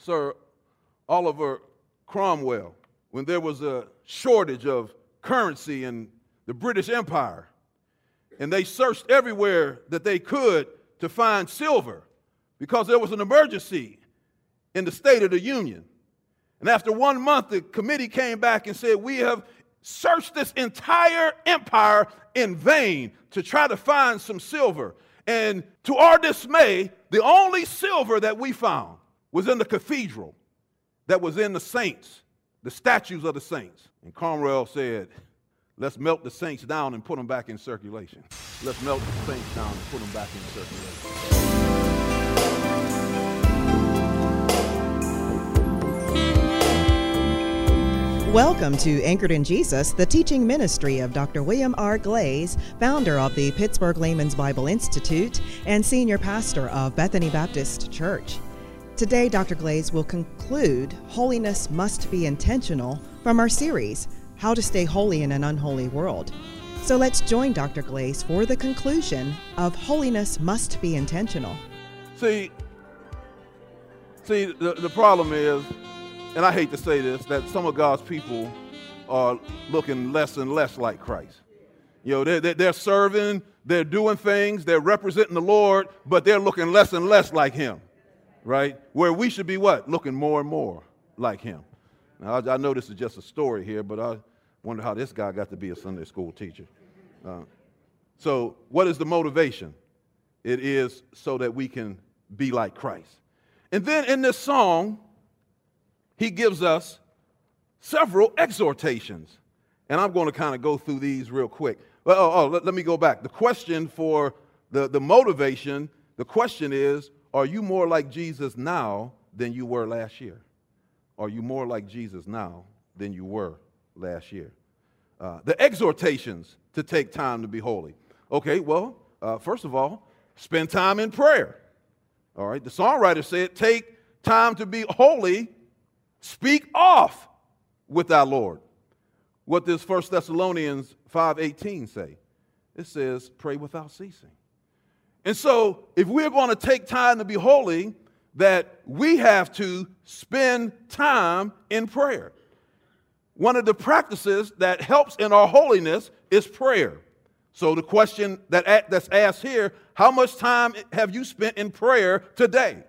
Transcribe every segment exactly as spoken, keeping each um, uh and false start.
Sir Oliver Cromwell, when there was a shortage of currency in the British Empire, and they searched everywhere that they could to find silver because there was an emergency in the State of the Union. And after one month, the committee came back and said, we have searched this entire empire in vain to try to find some silver. And to our dismay, the only silver that we found was in the cathedral that was in the saints, the statues of the saints. And Cromwell said, let's melt the saints down and put them back in circulation. Let's melt the saints down and put them back in circulation. Welcome to Anchored in Jesus, the teaching ministry of Doctor William R. Glaze, founder of the Pittsburgh Layman's Bible Institute and senior pastor of Bethany Baptist Church. Today, Doctor Glaze will conclude Holiness Must Be Intentional from our series, How to Stay Holy in an Unholy World. So let's join Doctor Glaze for the conclusion of Holiness Must Be Intentional. See, see, the, the problem is, and I hate to say this, that some of God's people are looking less and less like Christ. You know, they're, they're serving, they're doing things, they're representing the Lord, but they're looking less and less like Him, right? Where we should be what? Looking more and more like Him. Now, I, I know this is just a story here, but I wonder how this guy got to be a Sunday school teacher. Uh, so what is the motivation? It is so that we can be like Christ. And then in this song, he gives us several exhortations. And I'm going to kind of go through these real quick. Well, oh, oh let, let me go back. The question for the, the motivation, the question is, are you more like Jesus now than you were last year? Are you more like Jesus now than you were last year? Uh, the exhortations to take time to be holy. Okay, well, uh, first of all, spend time in prayer. All right, the songwriter said, take time to be holy. Speak off with our Lord. What does First Thessalonians five eighteen say? It says, pray without ceasing. And so, if we're going to take time to be holy, that we have to spend time in prayer. One of the practices that helps in our holiness is prayer. So the question that, that's asked here, how much time have you spent in prayer today?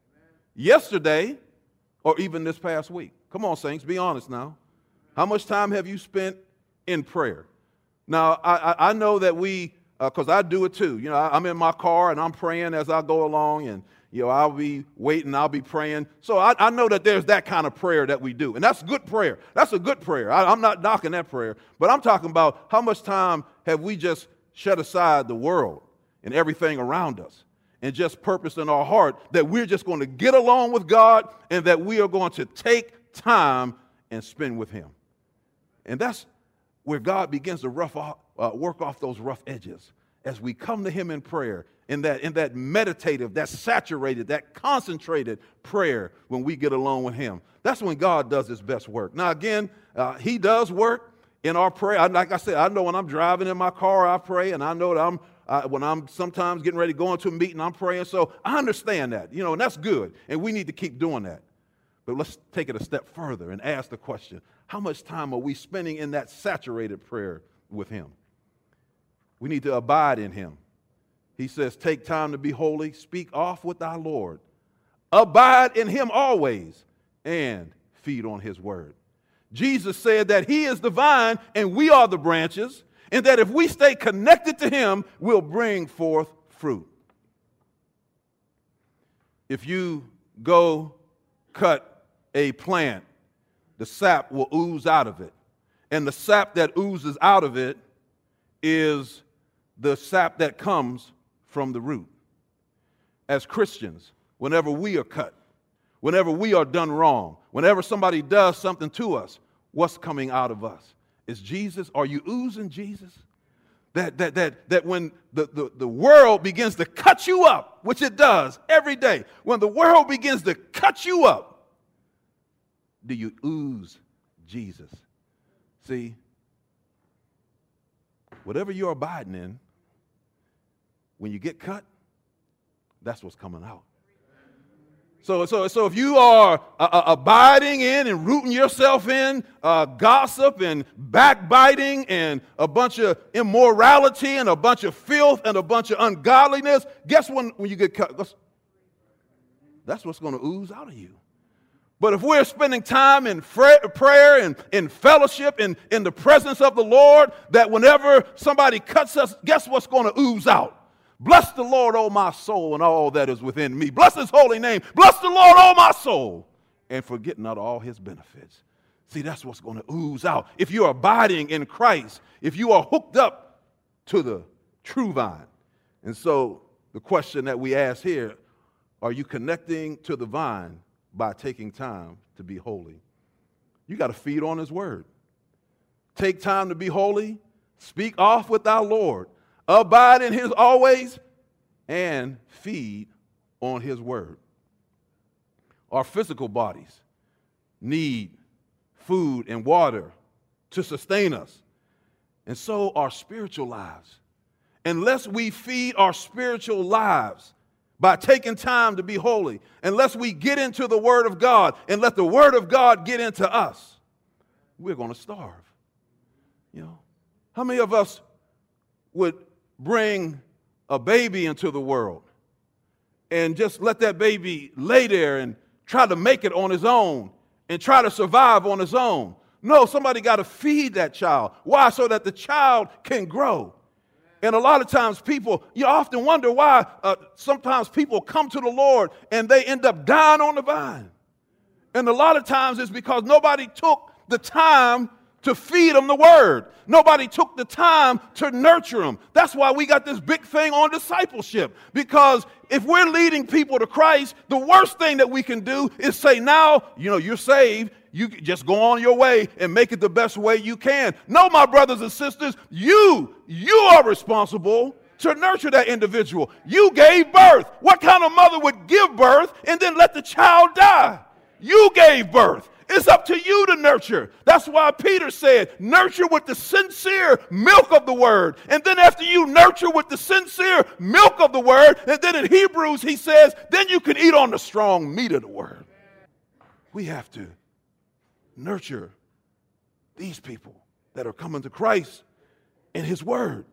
Yesterday, or even this past week? Come on, saints, be honest now. How much time have you spent in prayer? Now, I, I, I know that we, because uh, I do it too. You know, I, I'm in my car and I'm praying as I go along, and you know, I'll be waiting, I'll be praying. So I, I know that there's that kind of prayer that we do, and that's good prayer. That's a good prayer. I, I'm not knocking that prayer, but I'm talking about how much time have we just set aside the world and everything around us, and just purpose in our heart that we're just going to get along with God and that we are going to take time and spend with Him. And that's where God begins to rough off, uh, work off those rough edges as we come to Him in prayer, in that, in that meditative, that saturated, that concentrated prayer when we get along with Him. That's when God does His best work. Now, again, uh, He does work in our prayer. I, like I said, I know when I'm driving in my car, I pray, and I know that I'm Uh, when I'm sometimes getting ready to go into a meeting, I'm praying. So I understand that, you know, and that's good. And we need to keep doing that. But let's take it a step further and ask the question, how much time are we spending in that saturated prayer with Him? We need to abide in Him. He says, take time to be holy, speak off with our Lord. Abide in Him always and feed on His word. Jesus said that He is the vine and we are the branches, and that if we stay connected to Him, we'll bring forth fruit. If you go cut a plant, the sap will ooze out of it. And the sap that oozes out of it is the sap that comes from the root. As Christians, whenever we are cut, whenever we are done wrong, whenever somebody does something to us, what's coming out of us? Is Jesus? Are you oozing Jesus? That that that that when the, the, the world begins to cut you up, which it does every day, when the world begins to cut you up, do you ooze Jesus? See, whatever you're abiding in, when you get cut, that's what's coming out. So, so, so if you are uh, uh, abiding in and rooting yourself in uh, gossip and backbiting and a bunch of immorality and a bunch of filth and a bunch of ungodliness, guess when, when you get cut? That's what's going to ooze out of you. But if we're spending time in prayer and in fellowship and in the presence of the Lord, that whenever somebody cuts us, guess what's going to ooze out? Bless the Lord, O my soul, and all that is within me. Bless his holy name. Bless the Lord, O my soul, and forget not all his benefits. See, that's what's going to ooze out. If you're abiding in Christ, if you are hooked up to the true vine. And so the question that we ask here, are you connecting to the vine by taking time to be holy? You got to feed on his word. Take time to be holy. Speak off with our Lord. Abide in his always, and feed on his word. Our physical bodies need food and water to sustain us, and so our spiritual lives. Unless we feed our spiritual lives by taking time to be holy, unless we get into the word of God and let the word of God get into us, we're going to starve. You know, how many of us would bring a baby into the world and just let that baby lay there and try to make it on his own and try to survive on his own? No, somebody got to feed that child. Why? So that the child can grow. And a lot of times people, you often wonder why uh, sometimes people come to the Lord and they end up dying on the vine. And a lot of times it's because nobody took the time to feed them the word. Nobody took the time to nurture them. That's why we got this big thing on discipleship. Because if we're leading people to Christ, the worst thing that we can do is say, now, you know, you're saved. You just go on your way and make it the best way you can. No, my brothers and sisters, you, you are responsible to nurture that individual. You gave birth. What kind of mother would give birth and then let the child die? You gave birth. It's up to you to nurture. That's why Peter said, nurture with the sincere milk of the word. And then after you nurture with the sincere milk of the word, and then in Hebrews he says, then you can eat on the strong meat of the word. We have to nurture these people that are coming to Christ and his word.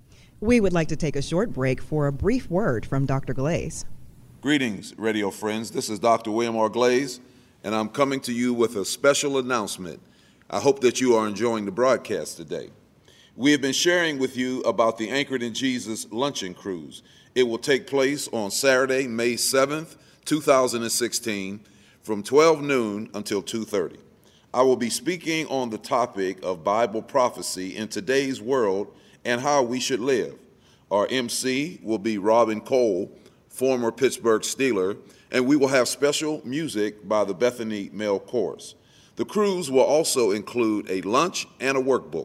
We would like to take a short break for a brief word from Doctor Glaze. Greetings, radio friends. This is Doctor William R. Glaze, and I'm coming to you with a special announcement. I hope that you are enjoying the broadcast today. We have been sharing with you about the Anchored in Jesus Luncheon Cruise. It will take place on Saturday, May seventh, two thousand sixteen, from twelve noon until two thirty. I will be speaking on the topic of Bible prophecy in today's world and how we should live. Our M C will be Robin Cole, former Pittsburgh Steeler, and we will have special music by the Bethany Male Chorus. The cruise will also include a lunch and a workbook.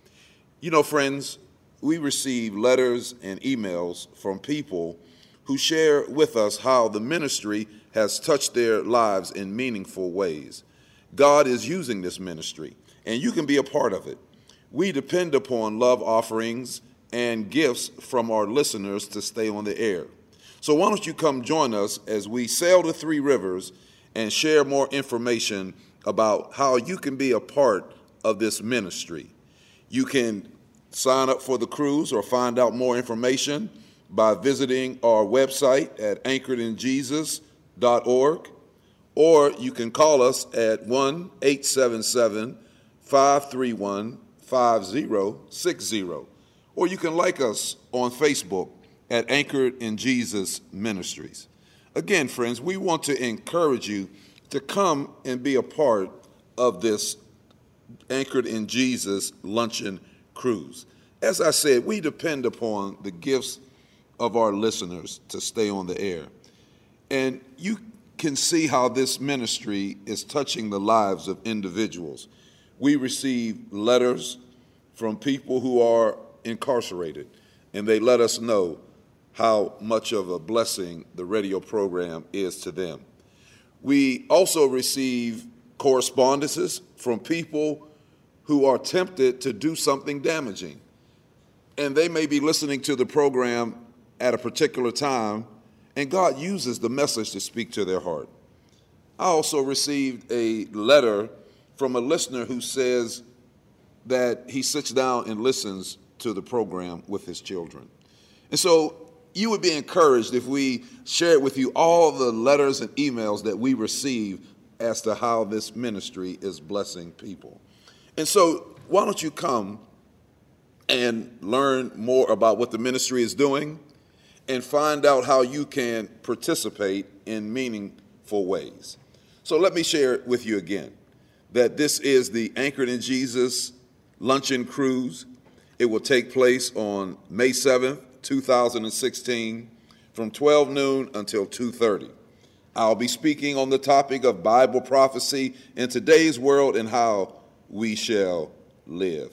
You know, friends, we receive letters and emails from people who share with us how the ministry has touched their lives in meaningful ways. God is using this ministry, and you can be a part of it. We depend upon love offerings and gifts from our listeners to stay on the air. So why don't you come join us as we sail the three rivers and share more information about how you can be a part of this ministry. You can sign up for the cruise or find out more information by visiting our website at anchored in jesus dot org, or you can call us at one eight seven seven, five three one, five zero six zero, or you can like us on Facebook at Anchored in Jesus Ministries. Again, friends, we want to encourage you to come and be a part of this Anchored in Jesus Luncheon Cruise. As I said, we depend upon the gifts of our listeners to stay on the air. And you can see how this ministry is touching the lives of individuals. We receive letters from people who are incarcerated, and they let us know how much of a blessing the radio program is to them. We also receive correspondences from people who are tempted to do something damaging. And they may be listening to the program at a particular time, and God uses the message to speak to their heart. I also received a letter from a listener who says that he sits down and listens to the program with his children. And so you would be encouraged if we shared with you all the letters and emails that we receive as to how this ministry is blessing people. And so why don't you come and learn more about what the ministry is doing and find out how you can participate in meaningful ways. So let me share it with you again, that this is the Anchored in Jesus Luncheon Cruise. It will take place on May seventh, two thousand sixteen, from twelve noon until two thirty. I'll be speaking on the topic of Bible prophecy in today's world and how we shall live.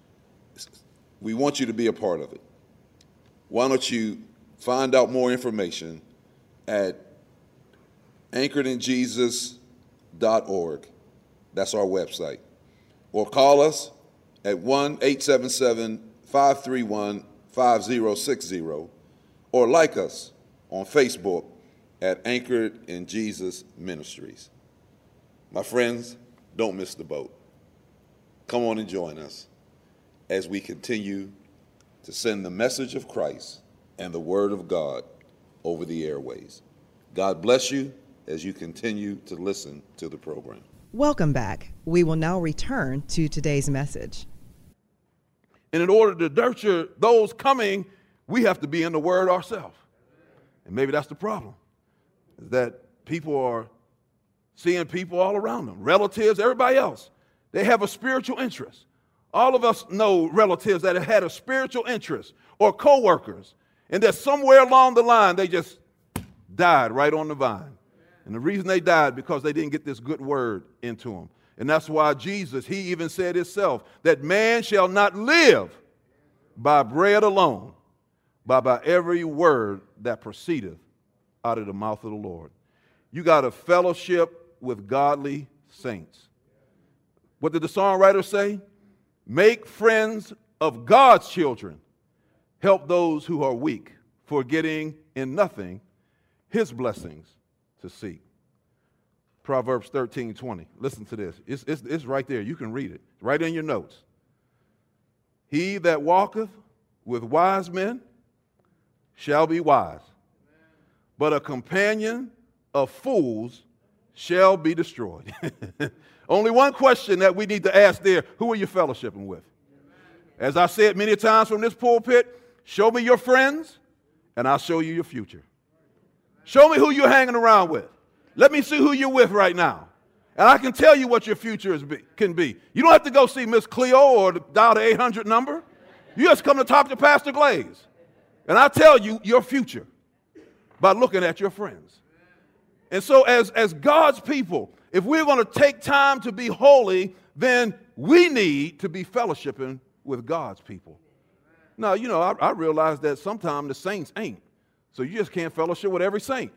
We want you to be a part of it. Why don't you find out more information at anchored in jesus dot org. That's our website. Or call us at one eight seven seven, five three one, five zero six zero, or like us on Facebook at Anchored in Jesus Ministries. My friends, don't miss the boat. Come on and join us as we continue to send the message of Christ and the Word of God over the airways. God bless you as you continue to listen to the program. Welcome back. We will now return to today's message. And in order to nurture those coming, we have to be in the Word ourselves. And maybe that's the problem, is that people are seeing people all around them, relatives, everybody else. They have a spiritual interest. All of us know relatives that have had a spiritual interest, or coworkers, and that somewhere along the line they just died right on the vine. And the reason they died, because they didn't get this good word into them. And that's why Jesus, he even said himself, that man shall not live by bread alone, but by every word that proceedeth out of the mouth of the Lord. You got a fellowship with godly saints. What did the songwriter say? Make friends of God's children. Help those who are weak, forgetting in nothing his blessings to seek. Proverbs thirteen twenty. Listen to this. It's, it's, it's right there. You can read it. It's right in your notes. He that walketh with wise men shall be wise, but a companion of fools shall be destroyed. Only one question that we need to ask there: who are you fellowshipping with? As I said many times from this pulpit, show me your friends, and I'll show you your future. Show me who you're hanging around with. Let me see who you're with right now. And I can tell you what your future is be, can be. You don't have to go see Miss Cleo or dial the eight hundred number. You just come to talk to Pastor Glaze. And I'll tell you your future by looking at your friends. And so as, as God's people, if we're going to take time to be holy, then we need to be fellowshipping with God's people. Now, you know, I, I realize that sometimes the saints ain't. So you just can't fellowship with every saint.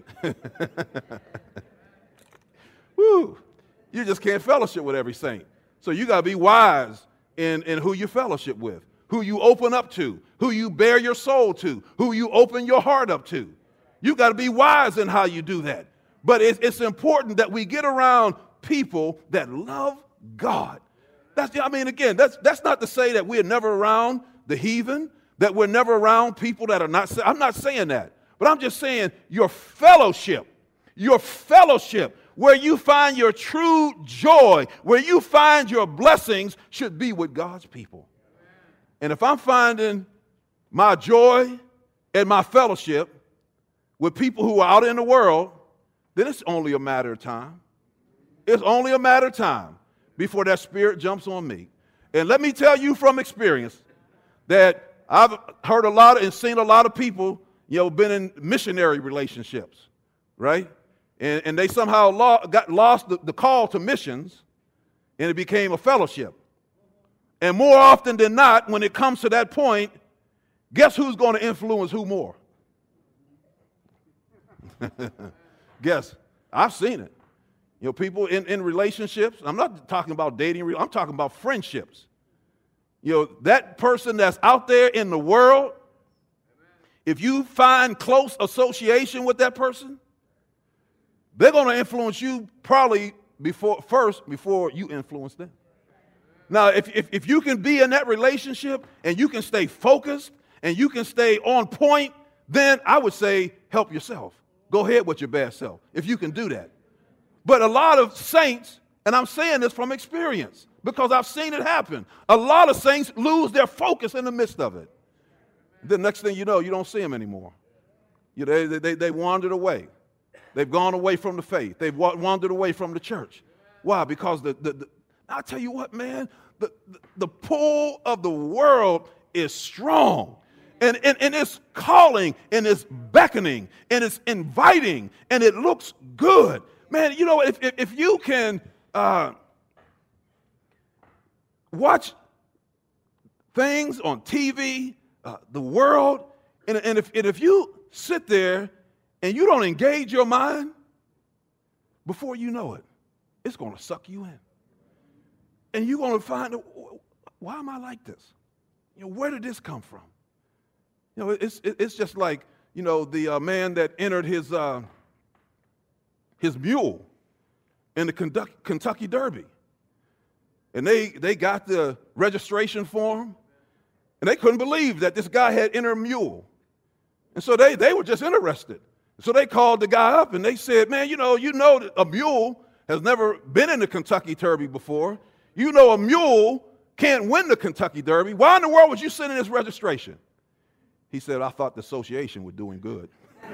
Woo! You just can't fellowship with every saint. So you got to be wise in, in who you fellowship with, who you open up to, who you bare your soul to, who you open your heart up to. You got to be wise in how you do that. But it's, it's important that we get around people that love God. That's, I mean, again, that's, that's not to say that we're never around the heathen, that we're never around people that are not, I'm not saying that. But I'm just saying your fellowship, your fellowship, where you find your true joy, where you find your blessings, should be with God's people. And if I'm finding my joy and my fellowship with people who are out in the world, then it's only a matter of time. It's only a matter of time before that spirit jumps on me. And let me tell you from experience that I've heard a lot of, and seen a lot of people, you know, been in missionary relationships, right? And, and they somehow lo- got lost the, the call to missions, and it became a fellowship. And more often than not, when it comes to that point, guess who's going to influence who more? Guess. I've seen it. You know, people in, in relationships, I'm not talking about dating, I'm talking about friendships. You know, that person that's out there in the world, if you find close association with that person, they're going to influence you probably before first before you influence them. Now, if, if, if you can be in that relationship and you can stay focused and you can stay on point, then I would say help yourself. Go ahead with your bad self if you can do that. But a lot of saints, and I'm saying this from experience because I've seen it happen, a lot of saints lose their focus in the midst of it. The next thing you know, you don't see them anymore. You know, they, they, they wandered away. They've gone away from the faith. They've wandered away from the church. Why? Because the, the, the I'll tell you what, man, the, the, the pull of the world is strong. And, and, and it's calling, and it's beckoning, and it's inviting, and it looks good. Man, you know, if, if, if you can uh, watch things on T V, uh, the world, and, and, if, and if you sit there and you don't engage your mind, before you know it, it's going to suck you in. And you're going to find, why am I like this? You know, where did this come from? You know, it's it's just like, you know, the uh, man that entered his uh, his mule in the Kentucky Derby. And they, they got the registration form, and they couldn't believe that this guy had entered a mule. And so they, they were just interested. So they called the guy up, and they said, man, you know, you know that a mule has never been in the Kentucky Derby before. You know a mule can't win the Kentucky Derby. Why in the world would you send in this registration? He said, I thought the association was doing good.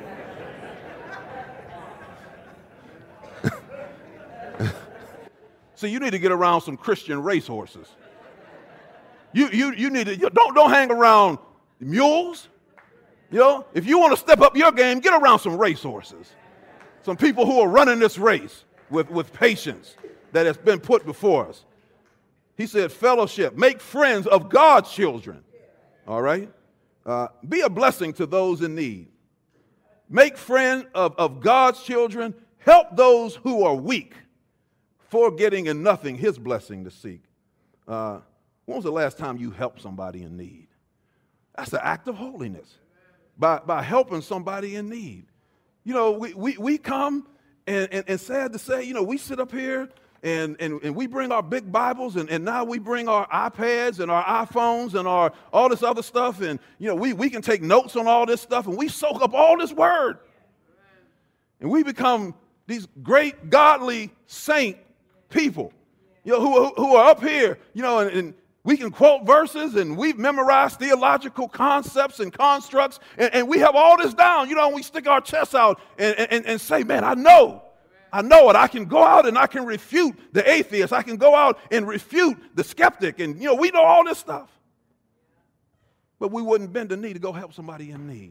So you need to get around some Christian racehorses. You, you, you need to, you don't, don't hang around mules. You know, if you want to step up your game, get around some racehorses. Some people who are running this race with, with patience that has been put before us. He said, fellowship, make friends of God's children. All right? Uh, be a blessing to those in need. Make friends of, of God's children. Help those who are weak, forgetting in nothing his blessing to seek. Uh, when was the last time you helped somebody in need? That's an act of holiness. By, by helping somebody in need. You know, we, we, we come, and, and, and sad to say, you know, we sit up here, and, and, and we bring our big Bibles, and, and now we bring our iPads and our iPhones and our all this other stuff, and, you know, we, we can take notes on all this stuff, and we soak up all this word. And we become these great godly saint people, you know, who, who are up here, you know, and, and we can quote verses, and we've memorized theological concepts and constructs, and, and we have all this down, you know, and we stick our chests out and, and, and say, man, I know, I know it. I can go out and I can refute the atheist. I can go out and refute the skeptic, and, you know, we know all this stuff. But we wouldn't bend the knee to go help somebody in need.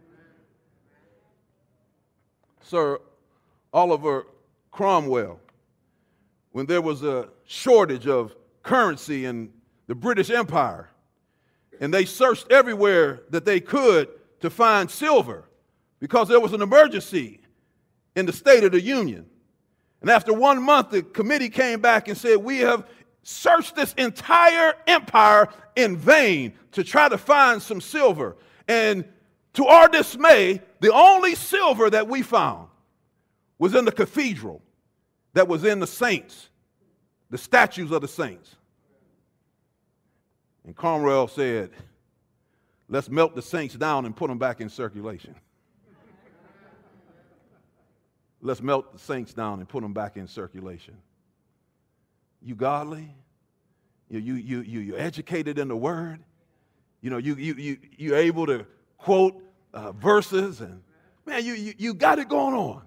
Sir Oliver Cromwell, when there was a shortage of currency in the British Empire, and they searched everywhere that they could to find silver because there was an emergency in the State of the Union. And after one month, the committee came back and said, we have searched this entire empire in vain to try to find some silver. And to our dismay, the only silver that we found was in the cathedral that was in the saints, the statues of the saints. And Cromwell said, let's melt the saints down and put them back in circulation. Let's melt the saints down and put them back in circulation. You godly, you, you, you, you, you're educated in the word. You know, you, you, you, you're able to quote uh, verses, and man, you, you, you got it going on.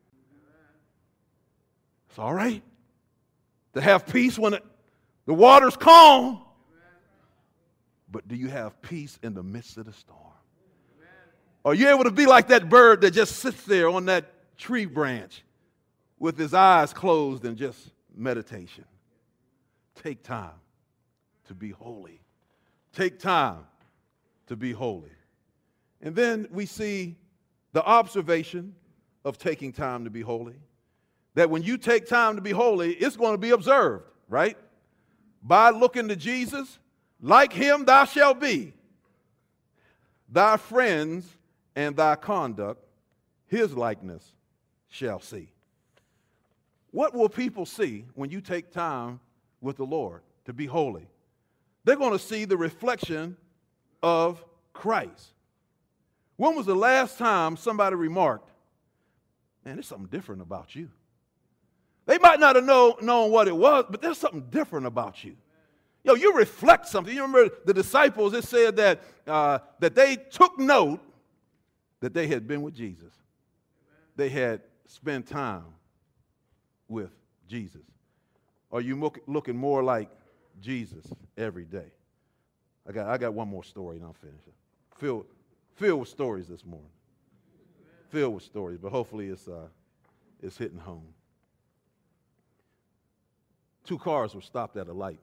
It's all right to have peace when it, the water's calm. But do you have peace in the midst of the storm? Are you able to be like that bird that just sits there on that tree branch with his eyes closed and just meditation? Take time to be holy. Take time to be holy. And then we see the observation of taking time to be holy. That when you take time to be holy, it's going to be observed, right? By looking to Jesus, like him thou shalt be. Thy friends and thy conduct, his likeness shall see. What will people see when you take time with the Lord to be holy? They're going to see the reflection of Christ. When was the last time somebody remarked, man, there's something different about you? They might not have know, known what it was, but there's something different about you. Yo, you reflect something. You remember the disciples, it said that, uh, that they took note that they had been with Jesus. They had spent time with Jesus. Are you look, looking more like Jesus every day? I got, I got one more story and I'll finish it. Filled, filled with stories this morning. Filled with stories, but hopefully it's, uh, it's hitting home. Two cars were stopped at a light.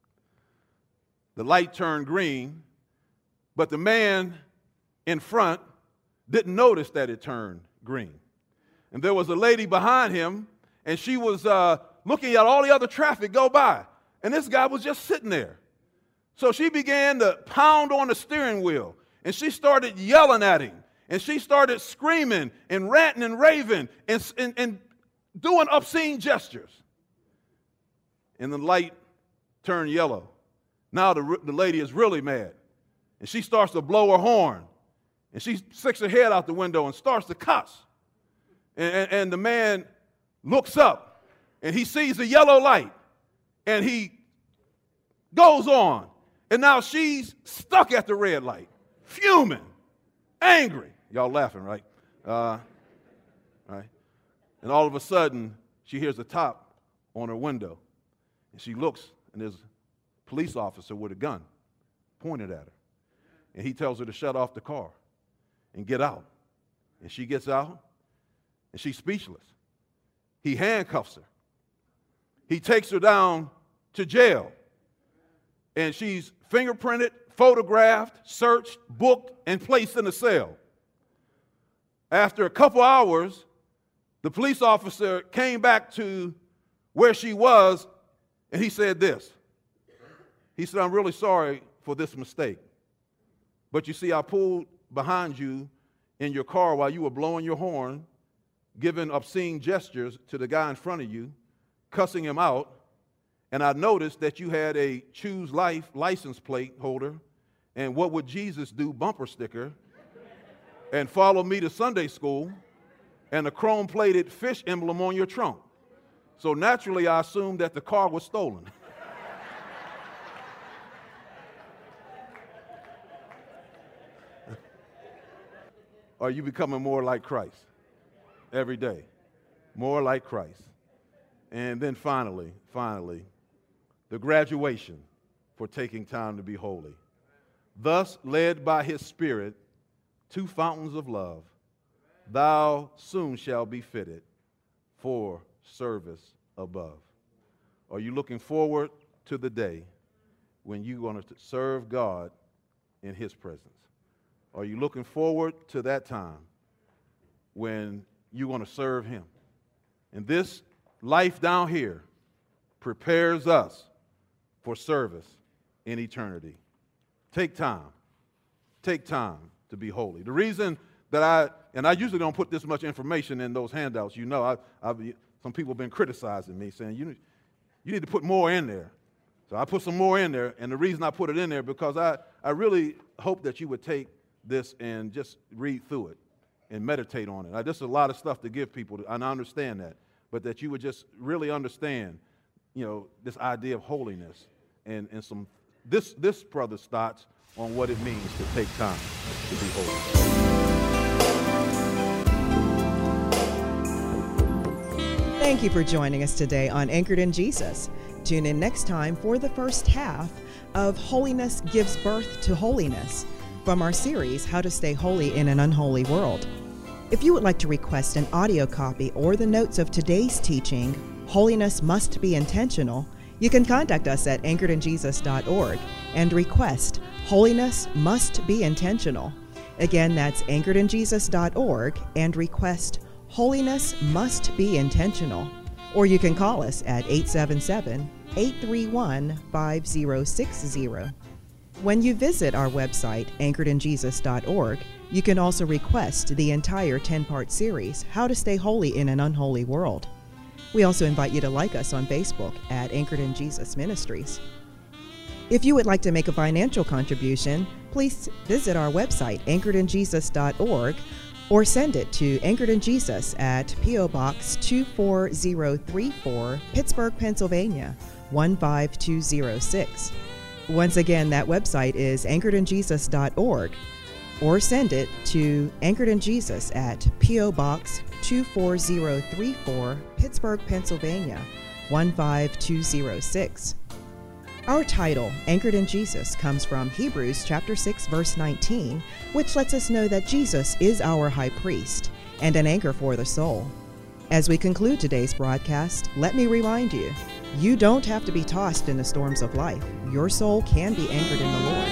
The light turned green, but the man in front didn't notice that it turned green. And there was a lady behind him, and she was uh, looking at all the other traffic go by. And this guy was just sitting there. So she began to pound on the steering wheel, and she started yelling at him. And she started screaming and ranting and raving and, and, and doing obscene gestures. And the light turned yellow. Now the, the lady is really mad. And she starts to blow her horn. And she sticks her head out the window and starts to cuss. And, and, and the man looks up, and he sees the yellow light. And he goes on. And now she's stuck at the red light, fuming, angry. Y'all laughing, right? Uh, right? And all of a sudden, she hears a tap on her window. And she looks, and there's a police officer with a gun pointed at her. And he tells her to shut off the car and get out. And she gets out, and she's speechless. He handcuffs her. He takes her down to jail. And she's fingerprinted, photographed, searched, booked, and placed in a cell. After a couple hours, the police officer came back to where she was, and he said this. He said, I'm really sorry for this mistake. But you see, I pulled behind you in your car while you were blowing your horn, giving obscene gestures to the guy in front of you, cussing him out, and I noticed that you had a Choose Life license plate holder and What Would Jesus Do bumper sticker, and Follow Me to Sunday School, and a chrome-plated fish emblem on your trunk. So naturally, I assumed that the car was stolen. Are you becoming more like Christ every day? More like Christ. And then finally, finally, the graduation for taking time to be holy. Thus, led by his Spirit to fountains of love, thou soon shalt be fitted for service above. Are you looking forward to the day when you're going to serve God in his presence? Are you looking forward to that time when you're going to serve him? And this life down here prepares us for service in eternity. Take time. Take time to be holy. The reason that I, and I usually don't put this much information in those handouts, you know, I, I've, some people have been criticizing me, saying, you, you need to put more in there. So I put some more in there, and the reason I put it in there, because I, I really hope that you would take this and just read through it and meditate on it. I, this is a lot of stuff to give people, and I understand that, but that you would just really understand, you know, this idea of holiness and, and some, this, this brother's thoughts on what it means to take time to be holy. Thank you for joining us today on Anchored in Jesus. Tune in next time for the first half of Holiness Gives Birth to Holiness from our series, How to Stay Holy in an Unholy World. If you would like to request an audio copy or the notes of today's teaching, Holiness Must Be Intentional, you can contact us at anchored in jesus dot org and request Holiness Must Be Intentional. Again, that's anchored in jesus dot org and request Holiness Must Be Intentional. Or you can call us at eight seven seven, eight three one, five zero six zero. When you visit our website, anchored in jesus dot org, You can also request the entire ten-part series, How to Stay Holy in an Unholy World. We also invite you to like us on Facebook at Anchored in Jesus Ministries. If you would like to make a financial contribution, please visit our website, anchored in jesus dot org, or send it to Anchored in Jesus at P O Box two four zero three four, Pittsburgh, Pennsylvania, one five two zero six. Once again, that website is anchored in jesus dot org, or send it to Anchored in Jesus at P O Box two four zero three four, Pittsburgh, Pennsylvania, one five two zero six. Our title, Anchored in Jesus, comes from Hebrews chapter six, verse nineteen, which lets us know that Jesus is our high priest and an anchor for the soul. As we conclude today's broadcast, let me remind you, you don't have to be tossed in the storms of life. Your soul can be anchored in the Lord.